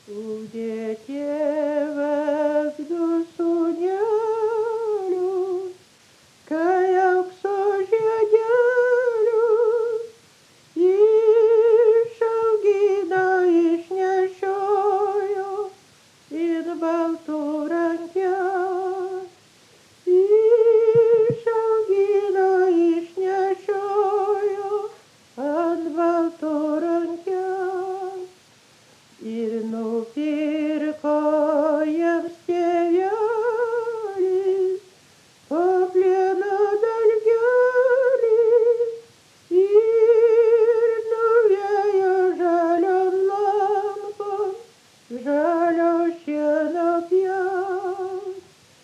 Ugdė tėvas du sūnelius, kai aukso žiedelius išaugino, išnešiojo in baltų rankelės. Išaugino, išnešiojo ant baltų rankelės. Ir nupirko jiems tėvelis po plieno dalgelį ir nuvejo žalion lankom žalio šieno pjaut.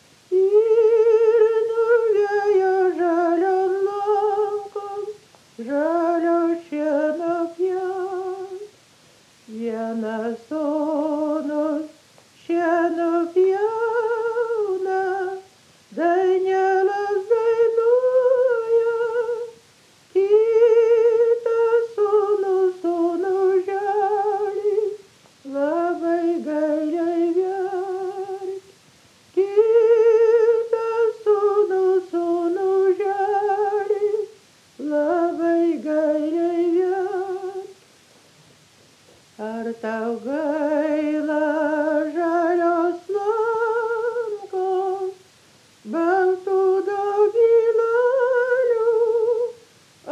Ir nuvejo žalion lankom žalio šieno pjaut. Vienas sūnus šieno pjauna, daineles dainuoja, kitas sūnus sūnų žali, labai gailiai verkia. Kitas sūnus sūnų žali, labai gailiai verkia. Ar tau gaila žalios lankos, baltų dobilelių?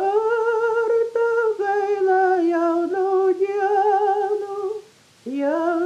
Ar tau gaila jaunų dienų,